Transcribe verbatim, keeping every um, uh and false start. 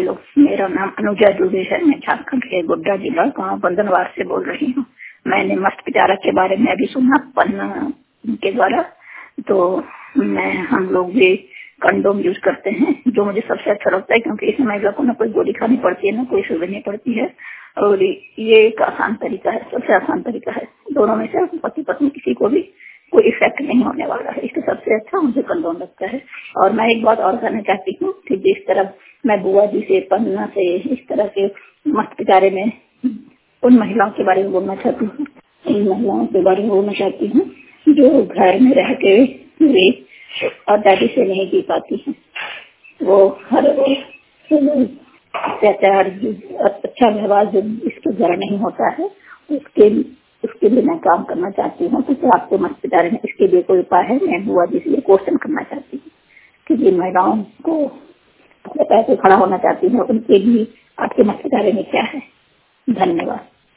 Hello, मेरा नाम अनुजा दुबे है। मैं झारखंड के गोड्डा जिला गाँव बंदनवार से बोल रही हूँ। मैंने मस्त पिटारा के बारे में अभी सुना पन्ना के द्वारा, तो मैं हम लोग भी कंडोम यूज करते हैं, जो मुझे सबसे अच्छा लगता है, क्योंकि इसमें महिला को ना कोई गोली खानी पड़ती है, ना कोई सुई नहीं पड़ती है, और ये एक आसान तरीका है, सबसे आसान तरीका है। दोनों में से पति पत्नी किसी को भी कोई इफेक्ट नहीं होने वाला है, इसका सबसे अच्छा मुझे कंडोम लगता है। और मैं एक बात और कहना चाहती हूँ कि जिस तरह मैं बुआ जी से, पन्ना से, इस तरह के मस्त पिटारे में उन महिलाओं के बारे में बोलना चाहती हूँ, इन महिलाओं के बारे में बोलना चाहती हूँ जो घर में रह के वे आजादी से नहीं जी पाती हैं। वो हर अत्याचार, अच्छा व्यवहार जो इसके द्वारा नहीं होता है, उसके उसके लिए मैं काम करना चाहती हूँ। क्योंकि आपके मस्त पिटारे में इसके लिए कोई उपाय है? मैं बुआ जी से क्वेश्चन करना चाहती हूँ कि जिन महिलाओं को अपने पैसे खड़ा होना चाहती हूँ, उनके लिए आपके मस्त पिटारे में क्या है? धन्यवाद।